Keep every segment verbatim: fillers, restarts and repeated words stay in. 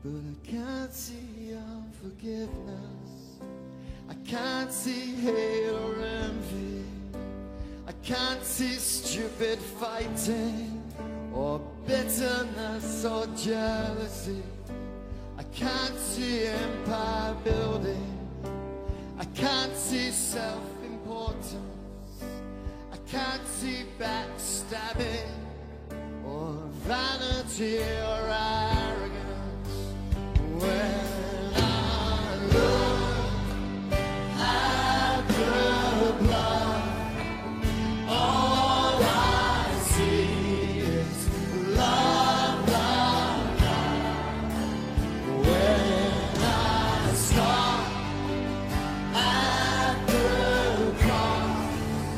but I can't see unforgiveness. I can't see hate or envy. I can't see stupid fighting or bitterness or jealousy. I can't see empire building. I can't see self-importance. I can't see backstabbing or vanity or arrogance. When I look at the blood, all I see is love, love, love. When I stop at the cross,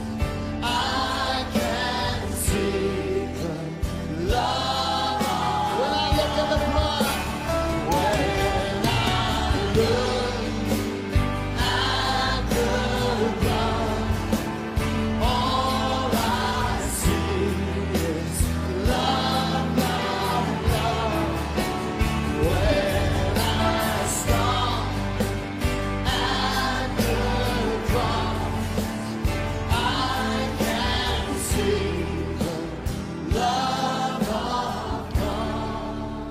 I can see the love. When I look at the blood, when I look at the blood, all I see is love, love, love. When I stop at the cross, I can see the love of God.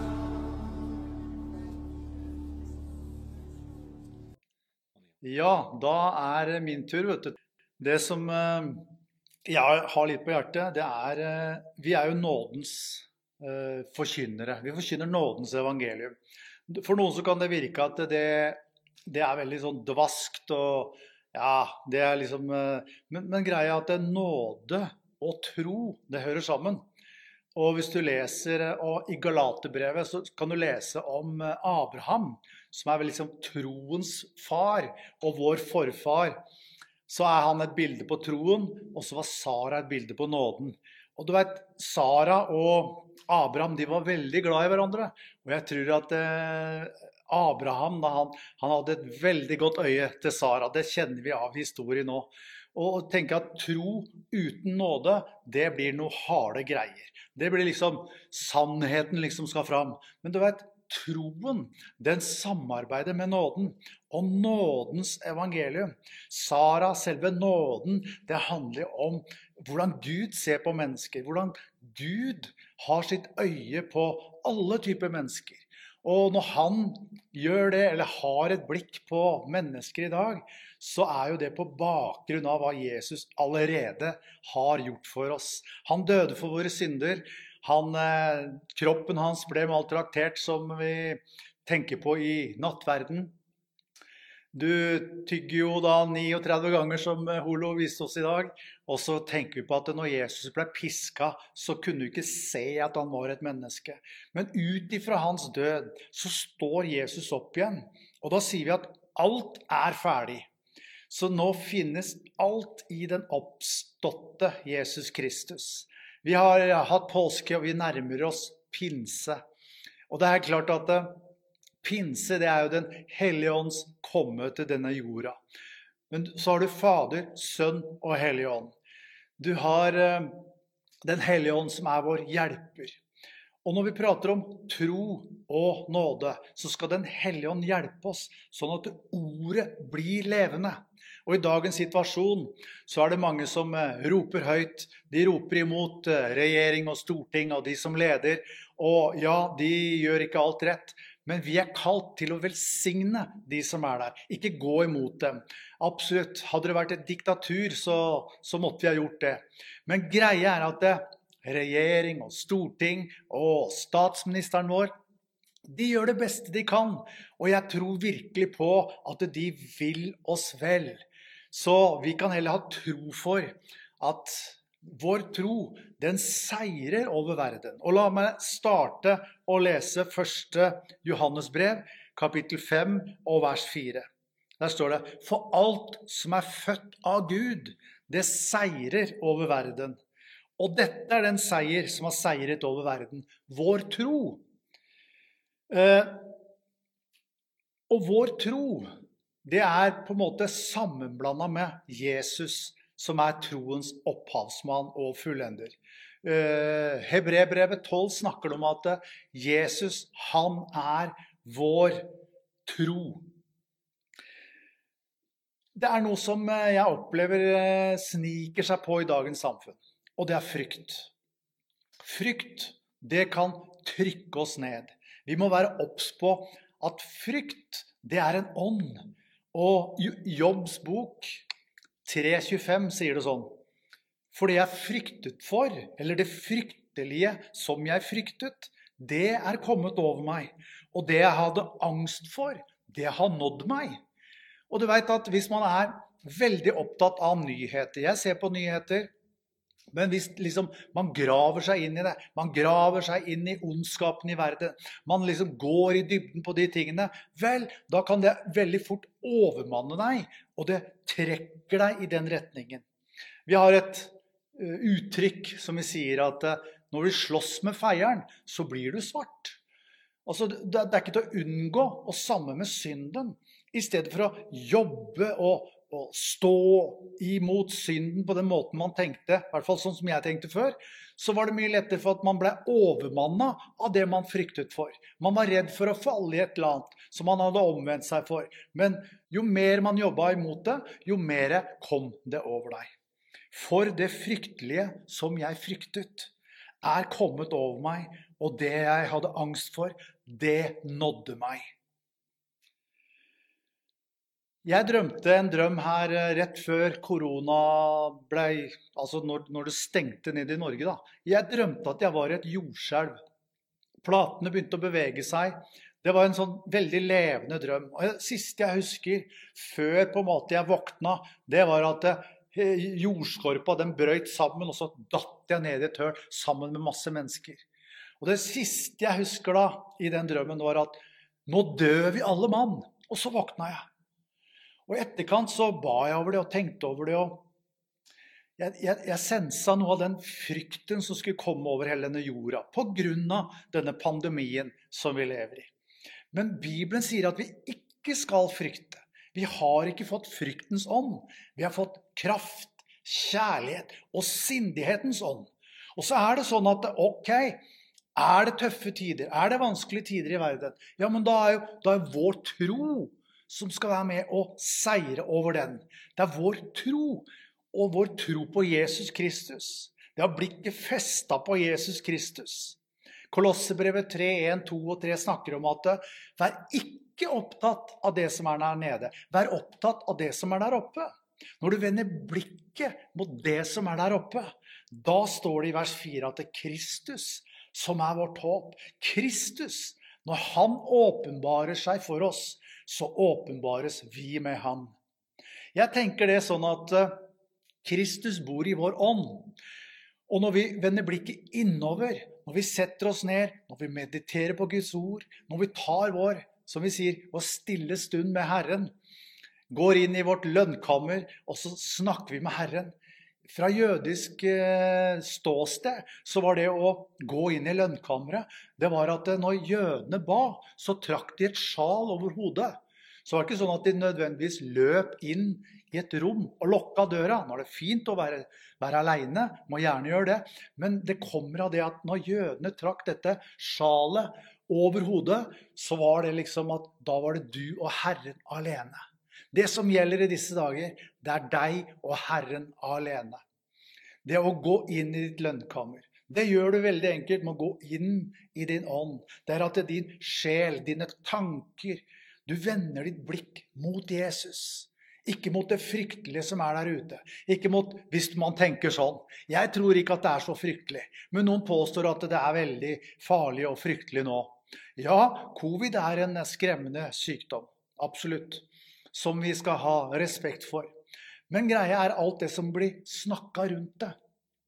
Ja, da er det min tur, vet du. Det som eh, jeg har litt på hjertet, det er, eh, vi er jo nådens eh, forkynnere. Vi forkynner nådens evangelium. For noen så kan det virke at det, det er veldig sånn dvaskt, og ja, det er liksom, eh, men, men greia er at det er nåde og tro, det hører sammen. Og hvis du leser eh, og i Galaterbrevet, så kan du lese om eh, Abraham, som er vel liksom troens far og vår forfar. Så er han et bilde på troen, og så var Sara et bilde på nåden. Og du vet, Sara og Abraham, de var veldig glad i hverandre. Og jeg tror at eh, Abraham, da, han, han hadde et veldig godt øye til Sara. Det kjenner vi av historien nå. Og tenke at tro uten nåde, det blir noe harde greier. Det blir liksom, sannheten liksom skal fram. Men du vet, troen, den samarbeider med nåden, og nådens evangelium. Sara, selve nåden, det handler om hvordan Gud ser på mennesker, hvordan Gud har sitt øye på alle typer mennesker. Og når han gjør det, eller har et blikk på mennesker i dag, så er jo det på bakgrunn av hva Jesus allerede har gjort for oss. Han døde for våre synder. Han, eh, kroppen hans ble maltraktert, som vi tenker på i nattverden. Du tygger jo da trettini ganger, som Holo viste oss i dag. Og så tenker vi på at når Jesus ble pisket, så kunne du ikke se at han var et menneske. Men ut ifra hans død, så står Jesus opp igjen. Og da sier vi at alt er ferdig. Så nå finnes alt i den oppståtte Jesus Kristus. Vi har hatt påske, og vi nærmer oss pinse. Og det er klart at pinse, det er jo den hellige ånds komme til denne jorda. Men så har du Fader, Sønn og Hellige ånd. Du har uh, den hellige ånd som er vår hjelper. Og når vi prater om tro og nåde, så skal den hellige ånd hjelpe oss, sånn at ordet blir levende. Og i dagens situasjon så er det mange som uh, roper høyt. De roper imot uh, regjering og storting og de som leder. Og ja, de gjør ikke alt rett. Men vi er kalt til å velsigne de som er der, ikke gå imot dem. Absolutt, hadde det vært et diktatur, så, så måtte vi ha gjort det. Men greia er at det, regjering og storting og statsministeren vår, de gjør det beste de kan. Og jeg tror virkelig på at de vil oss vel. Så vi kan heller ha tro for at vår tro, den seirer over verden. Og la meg starte å lese første Johannes brev, kapittel fem og vers fire. Der står det, for alt som er født av Gud, det seirer over verden. Og dette er den seier som har seiret over verden, vår tro. Eh, og vår tro, det er på en måte sammenblandet med Jesus, som er troens opphavsmann og fullender. Uh, Hebreerbrevet tolv snakker om at Jesus, han er vår tro. Det er noe som jeg opplever sniker seg på i dagens samfunn, og det er frykt. Frykt, det kan trykke oss ned. Vi må være obs på at frykt, det er en ånd. Og Jobbs bok tre tjuefem sier det sånn: For det jeg fryktet for, eller det fryktelige som jeg fryktet, det er kommet over meg. Og det jeg hadde angst for, det har nådd meg. Og du vet at hvis man er veldig opptatt av nyheter, jeg ser på nyheter, men hvis liksom man graver seg inn i det, man graver seg inn i ondskapen i verden, man liksom går i dybden på de tingene, vel, da kan det veldig fort overmanne deg, og det trekker deg i den retningen. Vi har et uh, uttrykk som vi sier at uh, når du slåss med feieren, så blir du svart. Altså, det, det er ikke til å unngå, og sammen med synden. I stedet for å jobbe og, og stå imot synden på den måten man tenkte, i hvert fall sånn som jeg tenkte før, så var det mye lettere for at man ble overmannet av det man fryktet for. Man var redd for å falle i et eller annet som man hadde omvendt seg for. Men jo mer man jobbet imot det, jo mer kom det over deg. For det fryktelige som jeg fryktet er kommet over meg, og det jeg hadde angst for, det nådde meg. Jeg drømte en drøm her rett før korona ble, altså når, når det stengte ned i Norge da. Jeg drømte at jeg var et jordskjelv. Platene begynte å bevege seg. Det var en sånn veldig levende drøm. Og det siste jeg husker, før på en måte jeg våkna, det var at jordskorpa den brøyt sammen, og så datt jeg ned i et høl sammen med masse mennesker. Og det siste jeg husker da, i den drømmen, var at nå dør vi alle mann. Og så våkna jeg. Og i etterkant så ba jeg over det og tenkte over det, og jeg, jeg, jeg sensa noe av den frykten som skulle komme over hele denne jorda, på grunn av denne pandemien som vi lever i. Men Bibelen sier at vi ikke skal frykte. Vi har ikke fått fryktens ånd. Vi har fått kraft, kjærlighet og sindighetens ånd. Og så er det sånn at, ok, er det tøffe tider, er det vanskelige tider i verden, ja, men da er jo da er vår tro som skal være med og seire over den. Det er vår tro, og vår tro på Jesus Kristus. Det har blikket festet på Jesus Kristus. Kolossebrevet tre, en, to og tre snakker om at vær ikke opptatt av det som er der nede. Vær opptatt av det som er der oppe. Når du vender blikket mot det som er der oppe, da står det i vers fire at det er Kristus som er vårt håp. Kristus, når han åpenbarer seg for oss, så åpenbares vi med han. Jeg tenker det sånn at Kristus bor i vår ånd. Og når vi vender blikket innover, når vi setter oss ned, når vi mediterer på Guds ord, når vi tar vår, som vi sier, vår stille stund med Herren, går inn i vårt lønnkammer, og så snakker vi med Herren. Fra jødisk ståsted så var det å gå inn i lønnkammeret, det var at når jødene ba, så trakk de et sjal over hodet. Så var det ikke sånn at de nødvendigvis løp inn i et rom og lukket døra. Nå er det fint å være, være alene, må gjerne gjøre det, men det kommer av det at når jødene trakk dette sjalet over hodet, så var det liksom at da var det du og Herren alene. Det som gjelder i disse dager, det er deg og Herren alene. Det å gå inn i ditt lønnkammer. Det gjør du veldig enkelt med å gå inn i din ånd. Det er at din sjel, dine tanker, du vender ditt blikk mot Jesus. Ikke mot det fryktelige som er der ute. Ikke mot, hvis man tenker sånn. Jeg tror ikke at det er så fryktelig. Men noen påstår at det er veldig farlig og fryktelig nå. Ja, covid er en skremmende sykdom. Absolutt. Som vi skal ha respekt for. Men greia er alt det som blir snakket rundt det.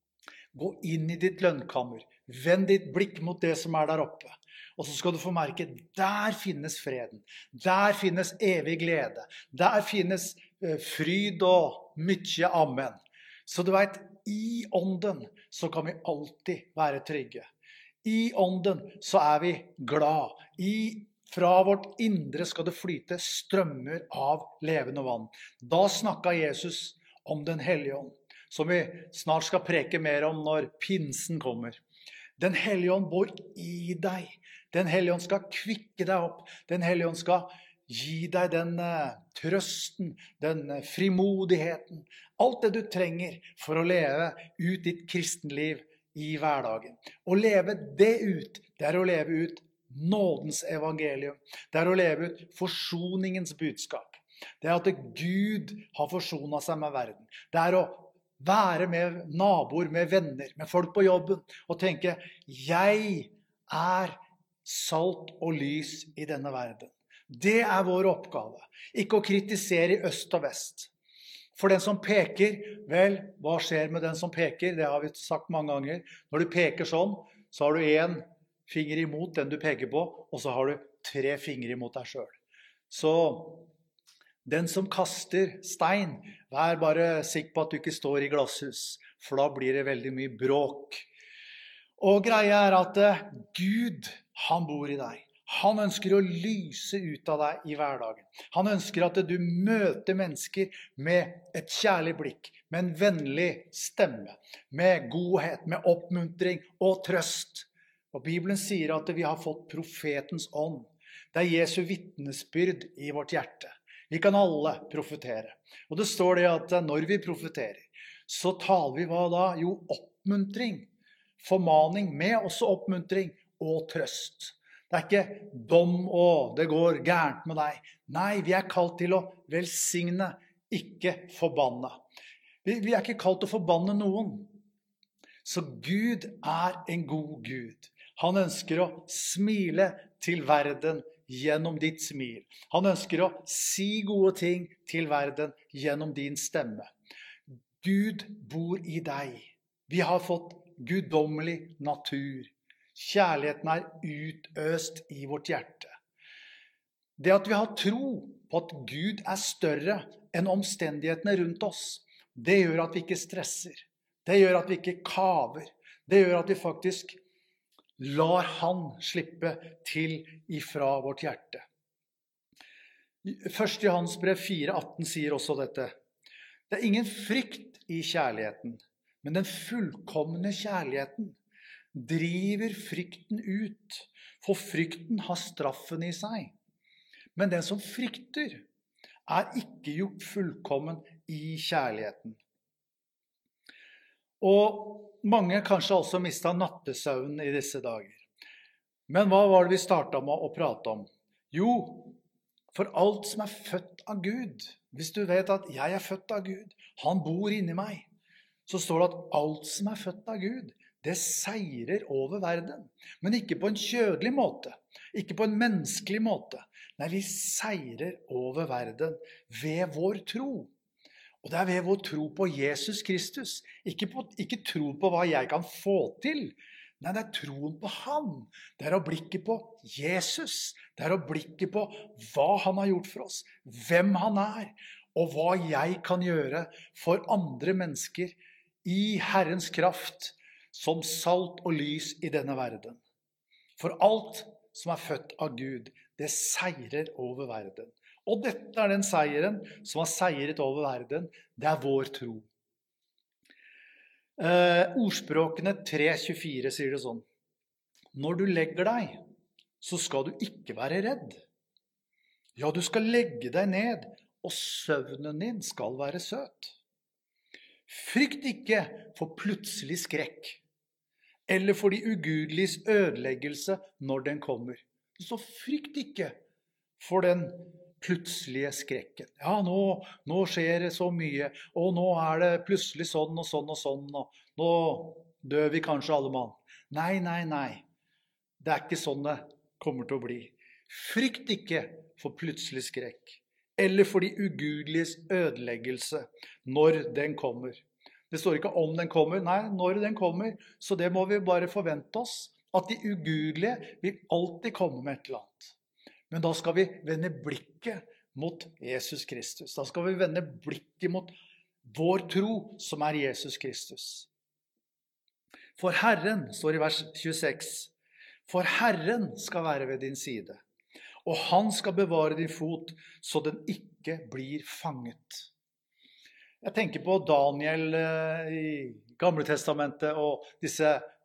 Gå inn i ditt lønnkammer. Vend ditt blikk mot det som er der oppe. Og så skal du få merke, der finnes freden. Der finnes evig glede. Der finnes eh, fryd og mye amen. Så du vet, i ånden så kan vi alltid være trygge. I ånden så er vi glad. I Fra vårt indre skal det flyte strømmer av levende vann. Da snakket Jesus om den hellige ånd, som vi snart skal preke mer om når pinsen kommer. Den Hellige Ånd bor i deg. Den Hellige Ånd skal kvikke deg opp. Den Hellige Ånd skal gi deg den uh, trøsten, den uh, frimodigheten. Alt det du trenger for å leve ut ditt kristenliv i hverdagen. Å leve det ut, det er å leve ut nådens evangelium. Det er å leve ut forsoningens budskap. Det er at Gud har forsonet seg med verden. Det er å være med naboer, med venner, med folk på jobben, og tenke, jeg er salt og lys i denne verden. Det er vår oppgave. Ikke å kritisere i øst og vest. For den som peker, vel, hva skjer med den som peker? Det har vi sagt mange ganger. Når du peker sånn, så har du en finger imot den du peker på, og så har du tre fingre imot deg selv. Så den som kaster stein, vær bare sikker på at du ikke står i glasshus, for da blir det veldig mye bråk. Og greia er at Gud, han bor i deg. Han ønsker å lyse ut av deg i hverdagen. Han ønsker at du møter mennesker med et kjærlig blikk, med en vennlig stemme, med godhet, med oppmuntring og trøst. Og Bibelen sier at vi har fått profetens ånd. Det er Jesu vitnesbyrd i vårt hjerte. Vi kan alle profetere. Og det står det at når vi profeterer, så taler vi hva da? Jo, oppmuntring, formaning, med også oppmuntring og trøst. Det er ikke dom og det går gærent med deg. Nei, vi er kalt til å velsigne, ikke forbanne. Vi, vi er ikke kalt til å forbanne noen. Så Gud er en god Gud. Han ønsker å smile til verden gjennom ditt smil. Han ønsker å si gode ting til verden gjennom din stemme. Gud bor i deg. Vi har fått guddommelig natur. Kjærligheten er utøst i vårt hjerte. Det at vi har tro på at Gud er større enn omstendighetene rundt oss, det gjør at vi ikke stresser. Det gjør at vi ikke kaver. Det gjør at vi faktisk lar han slippe til ifra vårt hjerte. første Johannes brev fire atten sier også dette. Det er ingen frykt i kjærligheten, men den fullkomne kjærligheten driver frykten ut, for frykten har straffen i seg. Men den som frykter er ikke gjort fullkommen i kjærligheten. Og mange kanskje også mistet nattesøvnen i disse dager. Men hva var det vi startet med å prate om? Jo, for alt som er født av Gud, hvis du vet at jeg er født av Gud, han bor inni meg, så står det at alt som er født av Gud, det seirer over verden. Men ikke på en kjødelig måte, ikke på en menneskelig måte. Nei, vi seirer over verden ved vår tro. Og det er ved vår tro på Jesus Kristus. Ikke, på, ikke tro på hva jeg kan få til. Nei, det er troen på ham. Det er å blikke på Jesus. Det er å blikke på hva han har gjort for oss, hvem han er, og hva jeg kan gjøre for andre mennesker i Herrens kraft, som salt og lys i denne verden. For alt som er født av Gud, det seirer over verden. Og dette er den seieren som har seiret over verden. Det er vår tro. Eh, ordspråkene tre tjuefire sier det sånn. Når du legger deg, så skal du ikke være redd. Ja, du skal legge deg ned, og søvnen din skal være søt. Frykt ikke for plutselig skrekk, eller for de ugudeliges ødeleggelse når den kommer. Så frykt ikke for den plutselige skrekken. Ja, nå, nå skjer det så mye, og nå er det plutselig sånn og sånn og sånn, og nå dør vi kanskje alle mann. Nei, nei, nei. Det er ikke sånn det kommer til å bli. Frykt ikke for plutselig skrekk, eller for de ugudeliges ødeleggelse når den kommer. Det står ikke om den kommer, nei, når den kommer, så det må vi bare forvente oss, at de ugudelige vil alltid komme med et eller annet. Men da skal vi vende blikket mot Jesus Kristus. Da skal vi vende blikket mot vår tro, som er Jesus Kristus. For Herren, står i vers tjueseks, for Herren skal være ved din side, og han skal bevare din fot, så den ikke blir fanget. Jeg tenker på Daniel i Gamle Testamentet og disse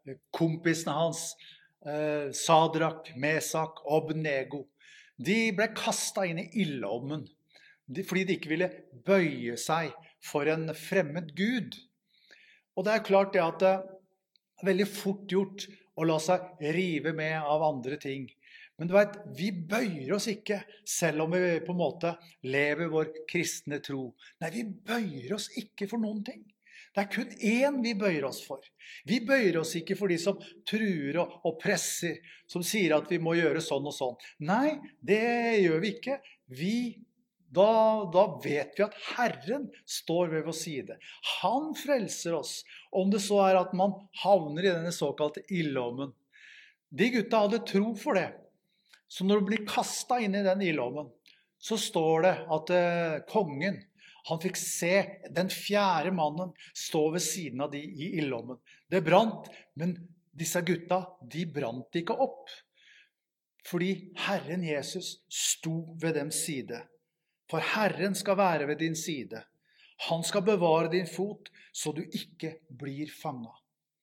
kompisene hans, eh, Sadrak, Mesak og Abednego, de ble kastet inn i ildovnen, de, fordi de ikke ville bøye seg for en fremmed Gud. Og det er klart det at det er veldig fort gjort å la seg rive med av andre ting. Men du vet, vi bøyer oss ikke, selv om vi på en måte lever vår kristne tro. Nei, vi bøyer oss ikke for noen ting. Det er kun én vi bøyer oss for. Vi bøyer oss ikke for de som truer og, og presser, som sier at vi må gjøre sånn og sånn. Nei, det gjør vi ikke. Vi, da, da vet vi at Herren står ved vår side. Han frelser oss, om det så er at man havner i denne såkalte ildovnen. De gutta hadde tro for det. Så når du blir kastet inn i den ildovnen, så står det at eh, kongen, han fikk se den fjerde mannen stå ved siden av de i ildovnen. Det brant, men disse gutta, de brant ikke opp. Fordi Herren Jesus sto ved dems side. For Herren skal være ved din side. Han skal bevare din fot, så du ikke blir fanget.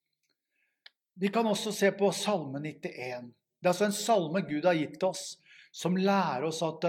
Vi kan også se på Salme nittien. Det er altså en salme Gud har gitt oss, som lærer oss at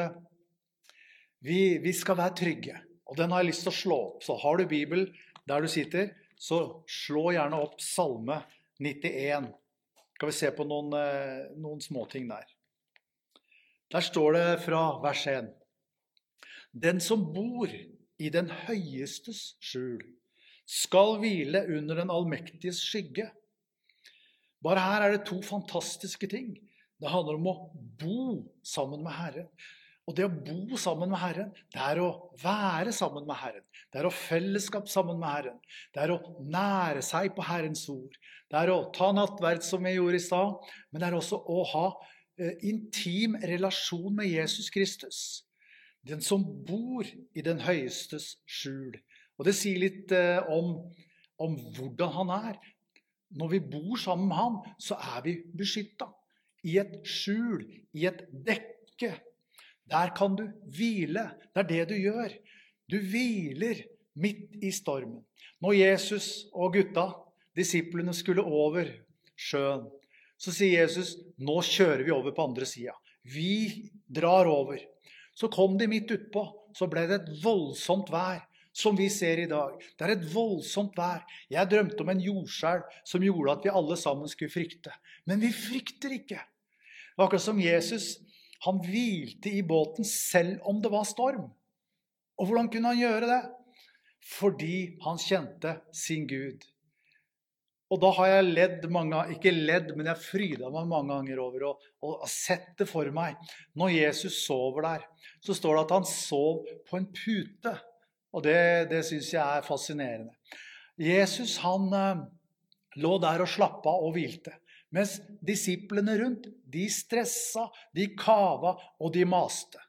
vi, vi skal være trygge. Og den har jeg lyst til å slå opp. Så har du Bibel der du sitter, så slå gjerne opp Salme nittien. Skal vi se på noen, noen småting der. Der står det fra vers én. Den som bor i den høyestes skjul, skal hvile under den allmektiges skygge. Bare her er det to fantastiske ting. Det handler om å bo sammen med Herren. Og det å bo sammen med Herren, det er å være sammen med Herren. Det er å fellesskap sammen med Herren. Det er å nære seg på Herrens ord. Det er å ta nattverd som vi gjorde i stad, men det er også å ha eh, intim relasjon med Jesus Kristus. Den som bor i den høyestes skjul. Og det sier litt eh, om, om hvordan han er. Når vi bor sammen med ham, så er vi beskyttet. I et skjul, i et dekke. Der kan du hvile. Det er det du gjør. Du hviler midt i stormen. Når Jesus og gutta, disiplene, skulle over sjøen, så sier Jesus, nå kjører vi over på andre siden. Vi drar over. Så kom de midt utpå, så ble det et voldsomt vær. Som vi ser i dag. Det er et voldsomt vær. Jeg drømte om en jordskjelv som gjorde at vi alle sammen skulle frykte. Men vi frykter ikke. Det var akkurat som Jesus, han hvilte i båten selv om det var storm. Og hvordan kunne han gjøre det? Fordi han kjente sin Gud. Og da har jeg ledd mange, ikke ledd, men jeg frydet meg mange ganger over og, og sett det for meg. Når Jesus sover der, så står det at han sov på en pute. Og det, det synes jeg er fascinerende. Jesus, han uh, lå der og slappet og hvilte. Mens disiplene rundt, de stressa, de kava og de maste.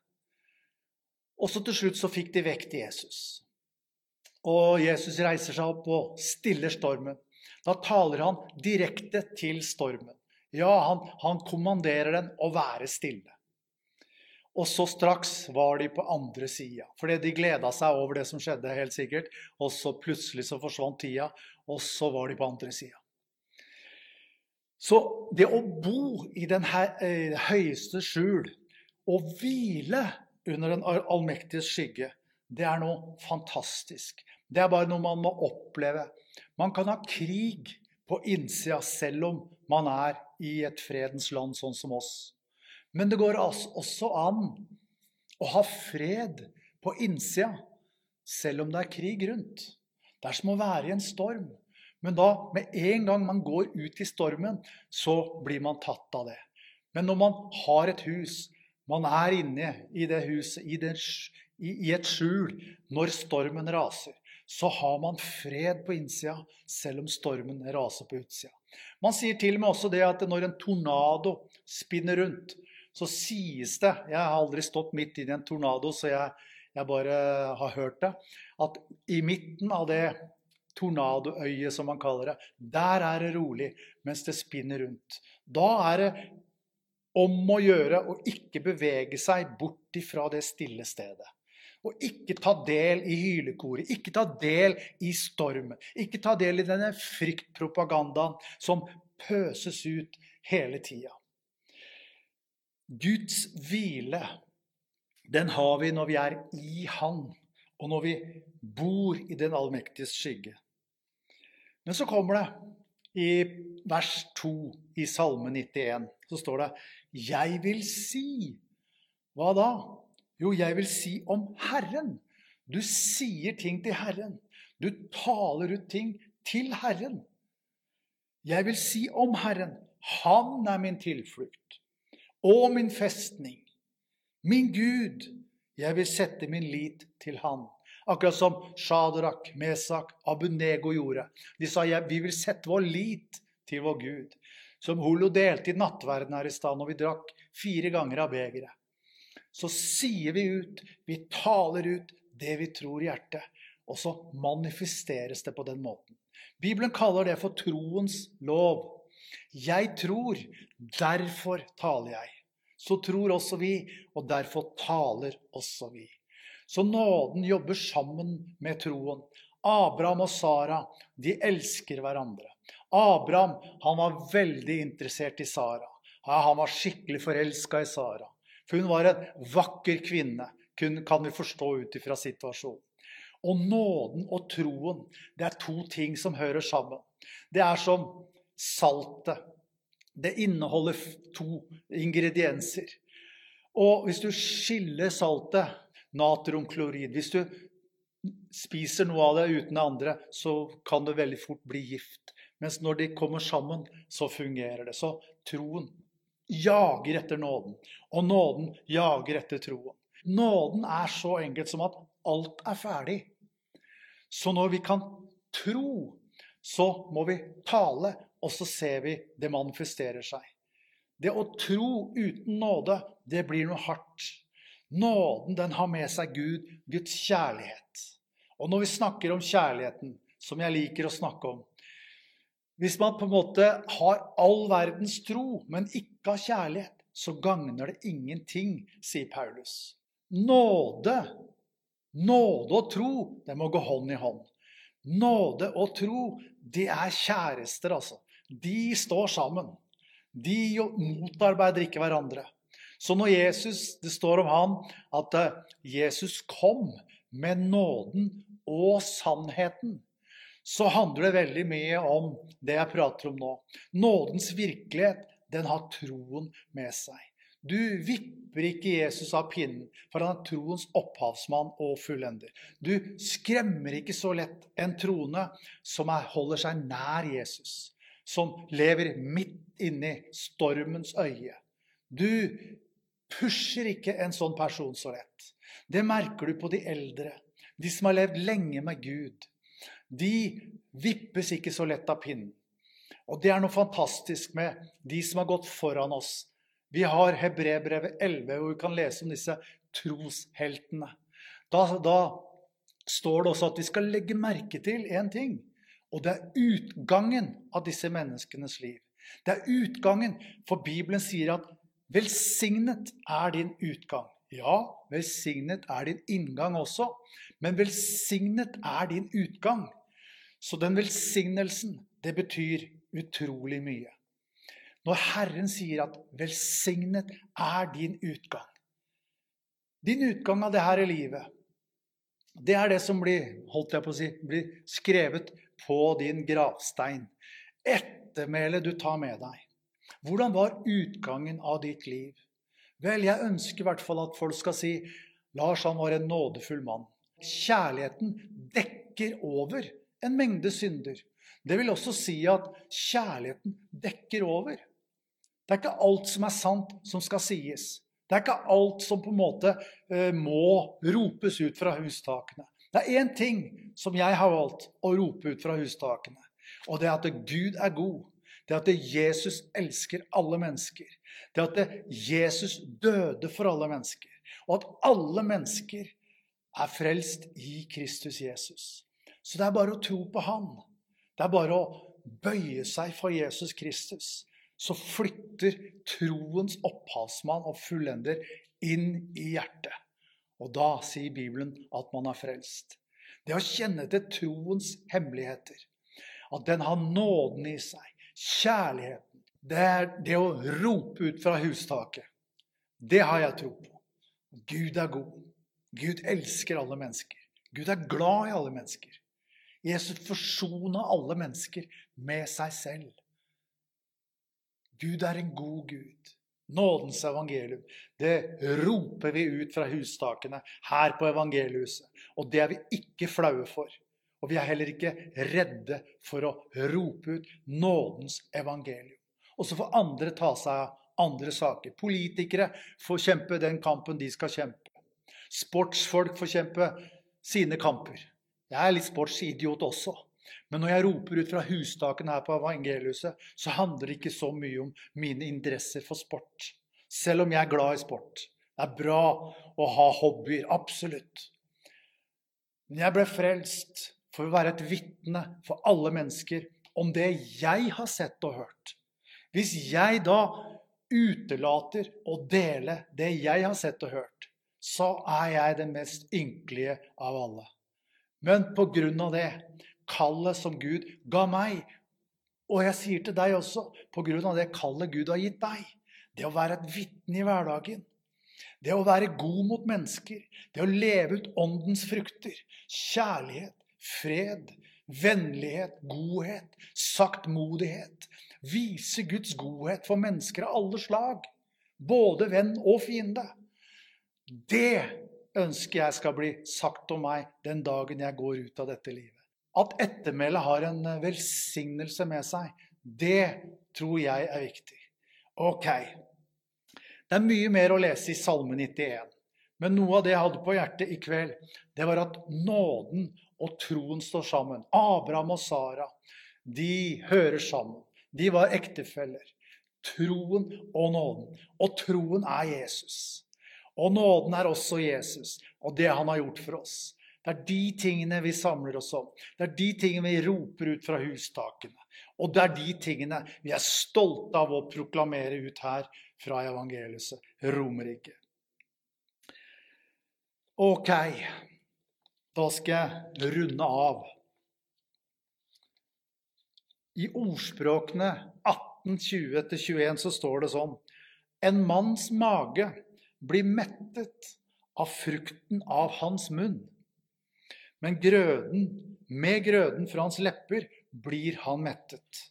Og så til slutt så fikk de vekt Jesus. Og Jesus reiser seg opp og stiller stormen. Da taler han direkte til stormen. Ja, han, han kommanderer den å være stille. Og så straks var de på andre siden. Fordi de gledet seg over det som skjedde, helt sikkert. Og så plutselig så forsvant tida, og så var de på andre siden. Så det å bo i den her, eh, høyeste skjul, og hvile under den allmektige skygge, det er noe fantastisk. Det er bare noe man må oppleve. Man kan ha krig på innsida, selv om man er i et fredens land, sånn som oss. Men det går også an å ha fred på innsida, selv om det er krig rundt. Det er som å være i en storm. Men da, med en gang man går ut i stormen, så blir man tatt av det. Men når man har et hus, man er inne i det huset, i, det, i et skjul, når stormen raser, så har man fred på innsida, selv om stormen raser på utsida. Man sier til og med også det at når en tornado spinner rundt, så sies det, jeg har aldri stått midt i en tornado, så jeg, jeg bare har hørt det, at i midten av det tornadoøyet, som man kaller det, der er det rolig, mens det spinner rundt. Da er det om å gjøre å ikke bevege seg bort ifra det stille stedet. Og ikke ta del i hylekoret, ikke ta del i stormen, ikke ta del i denne fryktpropagandaen som pøses ut hele tiden. Guds hvile, den har vi når vi er i Han, og når vi bor i den allmektiges skygge. Men så kommer det, i vers to i Salme nittien, så står det, «Jeg vil si». Hva da? Jo, jeg vil si om Herren. Du sier ting til Herren. Du taler ut ting til Herren. Jeg vil si om Herren, han er min tilflukt, og min festning. Min Gud, jeg vil sette min lit til han. Akkurat som Shadrach, Mesak, Abednego gjorde. De sa, ja, vi vil sette vår lit til vår Gud. Som Holo delte i nattverden her i stedet, når vi drakk fire ganger av begeret. Så sier vi ut, vi taler ut det vi tror i hjertet, og så manifesteres det på den måten. Bibelen kaller det for troens lov. Jeg tror, derfor taler jeg. Så tror også vi, og derfor taler også vi. Så nåden jobber sammen med troen. Abraham og Sara, de elsker hverandre. Abraham, han var veldig interessert i Sara. Han var skikkelig forelsket i Sara. For hun var en vakker kvinne, kan vi forstå ut ifra situasjonen. Og nåden og troen, det er to ting som hører sammen. Det er som saltet. Det inneholder to ingredienser. Og hvis du skiller saltet, natriumklorid, hvis du spiser noe av det uten det andre, så kan det veldig fort bli gift. Mens når de kommer sammen, så fungerer det. Så troen jager etter nåden, og nåden jager etter troen. Nåden er så enkelt som at alt er ferdig. Så når vi kan tro, så må vi tale, og så ser vi det manifesterer seg. Det å tro uten nåde, det blir noe hardt. Nåden, den har med seg Gud, Guds kjærlighet. Og når vi snakker om kjærligheten, som jeg liker å snakke om, hvis man på en måte har all verdens tro, men ikke har kjærlighet, så gagner det ingenting, sier Paulus. Nåde, nåde og tro, det må gå hånd i hånd. Nåde og tro, det er kjærester altså. De står sammen. De motarbeider ikke hverandre. Så når Jesus, det står om han, at Jesus kom med nåden og sannheten, så handler det veldig mye om det jeg prater om nå. Nådens virkelighet, den har troen med seg. Du vipper ikke Jesus av pinnen, for han er troens opphavsmann og fullender. Du skremmer ikke så lett en troende som er, holder seg nær Jesus, som lever midt inne i stormens øye. Du pusher ikke en sånn person så lett. Det merker du på de eldre, de som har levd lenge med Gud. De vippes ikke så lett av pinnen. Og det er noe fantastisk med de som har gått foran oss. Vi har Hebreerbrevet elleve, hvor vi kan lese om disse trosheltene. Da, da står det også at vi skal legge merke til en ting, og det er utgangen av disse menneskenes liv. Det er utgangen, for Bibelen sier at velsignet er din utgang. Ja, velsignet er din inngang også, men velsignet er din utgang. Så den velsignelsen, det betyr utrolig mye. Når Herren sier at velsignet er din utgang. Din utgang av det her i livet, det er det som blir, holdt jeg på å si, blir skrevet på din gravstein. Ettermælet du tar med deg. Hvordan var utgangen av ditt liv? Vel, jeg ønsker i hvert fall at folk skal si, Lars, han var en nådefull mann. Kjærligheten dekker over en mengde synder. Det vil også si at kjærligheten dekker over. Det er ikke alt som er sant som skal sies. Det er ikke alt som på en måte eh, må ropes ut fra hustakene. Det er en ting som jeg har valgt å rope ut fra hustakene, og det er at Gud er god. Det er at Jesus elsker alle mennesker. Det er at Jesus døde for alle mennesker. Og at alle mennesker er frelst i Kristus Jesus. Så det er bare å tro på han. Det er bare å bøye seg for Jesus Kristus. Så flytter troens opphavsmann og fullender inn i hjertet. Og da sier Bibelen at man er frelst. Det å kjenne til troens hemmeligheter. At den har nåden i seg. kjærligheten. Det er det å rope ut fra hustaket. Det har jeg tro på. Gud er god. Gud elsker alle mennesker. Gud er glad i alle mennesker. Jesus forsoner alle mennesker med seg selv. Gud er en god Gud. Nådens evangelium. Det roper vi ut fra hustakene her på evangeliuset. Og det er vi ikke flaue for. Og vi er heller ikke redde for å rope ut nådens evangelium. Og så får andre ta seg av andre saker. Politikere får kjempe den kampen de skal kjempe. Sportsfolk får kjempe sine kamper. Jeg er litt sportsidiot også. Men når jeg roper ut fra hustaken her på evangeliuset, så handler det ikke så mye om mine interesser for sport. Selv om jeg er glad i sport. Det er bra å ha hobbyer, absolutt. Men jeg ble frelst for å være et vitne for alle mennesker om det jeg har sett og hørt. Hvis jeg da utelater å dele det jeg har sett og hørt, så er jeg den mest ynkelige av alle. Men på grunn av det, kallet som Gud ga meg, og jeg sier til deg også, på grunn av det kallet Gud har gitt deg, det å være et vitne i hverdagen, det å være god mot mennesker, det å leve ut åndens frukter, kjærlighet, fred, vennlighet, godhet, saktmodighet, vise Guds godhet for mennesker av alle slag, både venn og fiende. Det ønsker jeg skal bli sagt om meg den dagen jeg går ut av dette livet. At ettermælet har en velsignelse med seg, det tror jeg er viktig. Ok, det er mye mer å lese i Salme nittien, men noe av det jeg hadde på hjertet i kveld, det var at nåden og troen står sammen. Abraham og Sara, de hører sammen. De var ektefeller. Troen og nåden. Og troen er Jesus. Og nåden er også Jesus, og det han har gjort for oss. Det er de tingene vi samler oss om. Det er de tingene vi roper ut fra hustakene. Og det er de tingene vi er stolte av å proklamere ut her fra evangeliet, Romerriket. Ok, da skal jeg runde av. I ordspråkene atten tjue til tjueen så står det sånn: en manns mage blir mettet av frukten av hans munn, men grøden, med grøden fra hans lepper blir han mettet.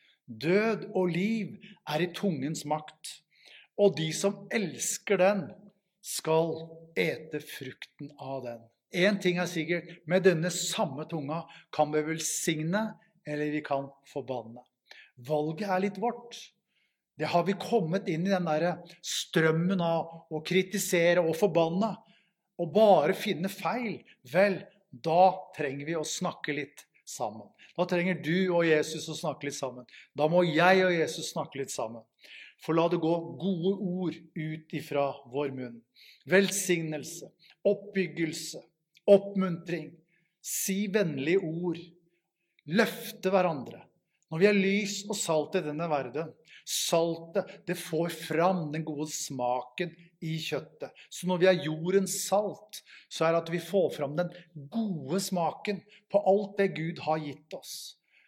Død og liv er i tungens makt, og de som elsker den skal ete frukten av den. En ting er sikkert, med denne samme tunga kan vi velsigne, eller vi kan forbanne. Valget er litt vårt. Det har vi kommet inn i den der strømmen av å kritisere og forbanne, og bare finne feil. Vel, da trenger vi å snakke litt sammen. Da trenger du og Jesus å snakke litt sammen. Da må jeg og Jesus snakke litt sammen. For la det gå gode ord ut ifra vår munn. Velsignelse, oppbyggelse, oppmuntring. Si vennlige ord. Løfte hverandre. Når vi er lys og salt i denne verden, saltet, det får fram den gode smaken i kjøttet. Så når vi er jordens salt, så er det at vi får fram den gode smaken på alt det Gud har gitt oss.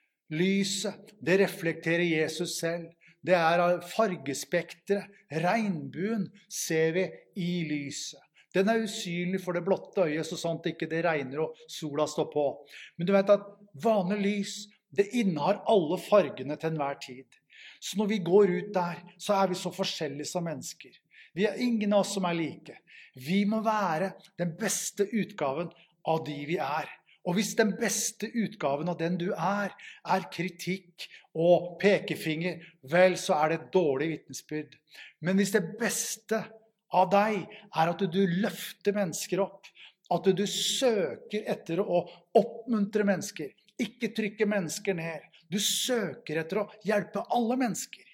Lyset, det reflekterer Jesus selv. Det er fargespektret, regnbuen ser vi i lyset. Den er usynlig for det blotte øyet, så sant ikke det regner og sola står på. Men du vet at vanlig lys, det innehar alle fargene til enhver tid. Så når vi går ut der, så er vi så forskjellige som mennesker. Vi er ingen av oss som er like. Vi må være den beste utgaven av de vi er. Og hvis den beste utgaven av den du er, er kritikk og pekefinger, vel, så er det et dårlig vitnesbyrd. Men hvis det beste av deg er at du løfter mennesker opp, at du søker etter å oppmuntre mennesker, ikke trykke mennesker ned. Du søker etter å hjelpe alle mennesker.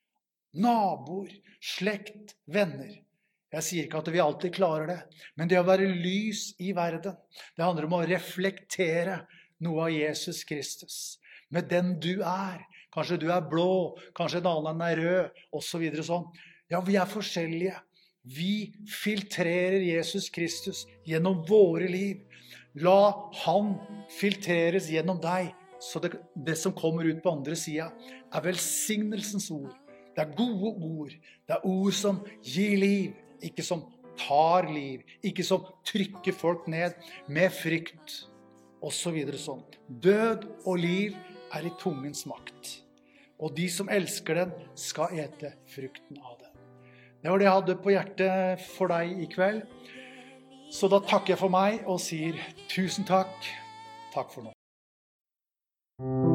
Naboer, slekt, venner. Jeg sier ikke at vi alltid klarer det, men det å være lys i verden, det handler om å reflektere noe av Jesus Kristus. Med den du er. Kanskje du er blå, kanskje en annen er rød, og så videre sånn. Ja, vi er forskjellige. Vi filtrerer Jesus Kristus gjennom våre liv. La han filtreres gjennom deg, så det, det som kommer ut på andre siden er velsignelsens ord. Det er gode ord. Det er ord som gir liv, ikke som tar liv, ikke som trykker folk ned med frykt, og så videre sånn. Død og liv er i tungens makt. Og de som elsker den skal ete frukten av den. Det var det jeg hadde på hjertet for deg i kveld. Så da takker jeg for meg og sier tusen takk. Takk for nå.